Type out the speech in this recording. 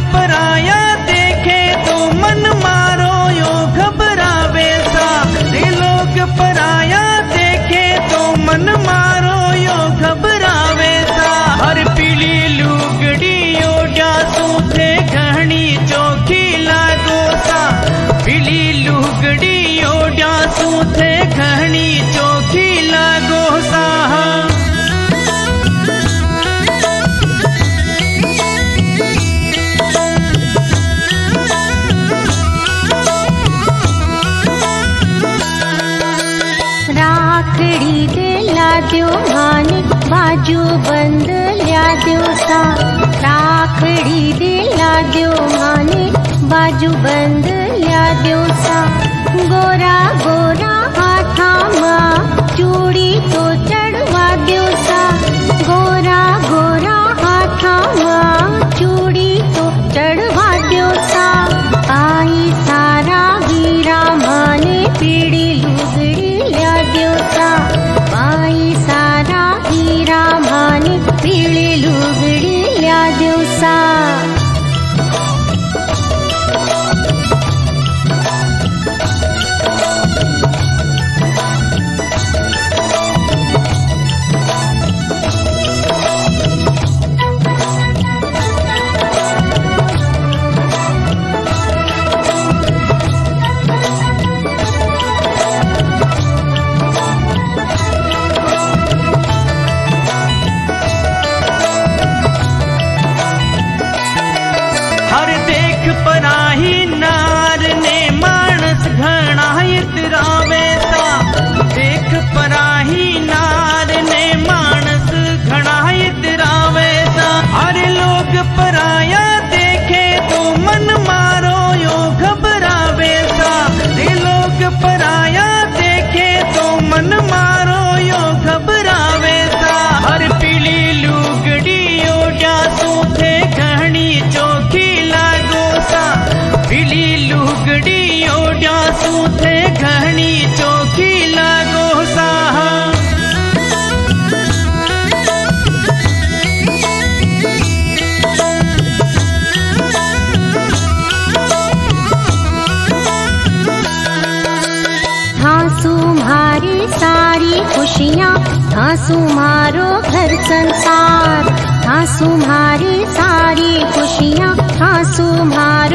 पराया देखे तो मन मारो यो घबरावे सा। लोग पराया देखे तो मन मारो यो घबरावे सा। हर पीली लुगड़ी ओढ़ा सूथे घणी चोखी लागो सा। पीली लुगड़ी ओढ़ा सूथे घणी चोखी लागो सा। राखड़ी दे ला द्यो माने बाजू बंद ल्या द्यो सा। राखड़ी दे ला द्यो माने बाजू बंद ल्या द्यो सा। गोरा गोरा हाथा मां चूड़ी तो चढ़वा द्यो सा। गोरा गोरा हाथा मां चूड़ी तो चढ़वा द्यो सा। आई सारा वीरा माने पीड़ी लुगड़ी ल्या द्यो सा। आई सारा वीरा माने पीड़ी लुगड़ी ल्या द्यो सा। हर देख पराही नार ने मानस घणा इतरावे सा। देख पराही नार ने मानस घणा इतरावे सा। हर लोग पराया देखे तो मन मारो यो घबरावे सा। लोग पराया देखे तो मन मारो यो घबरावे सा। हर पीली लुगड़ी ओढ़ा सूथे घणी चोखी लागो सा। पीली लुगड़ी ओढ़ा सूथे घणी चोखी लागो सा। हाँसू मारी सारी खुशियाँ हाँसू मारो घर संसार। हाँसू मारी सारी खुशियाँ हाँसू मारो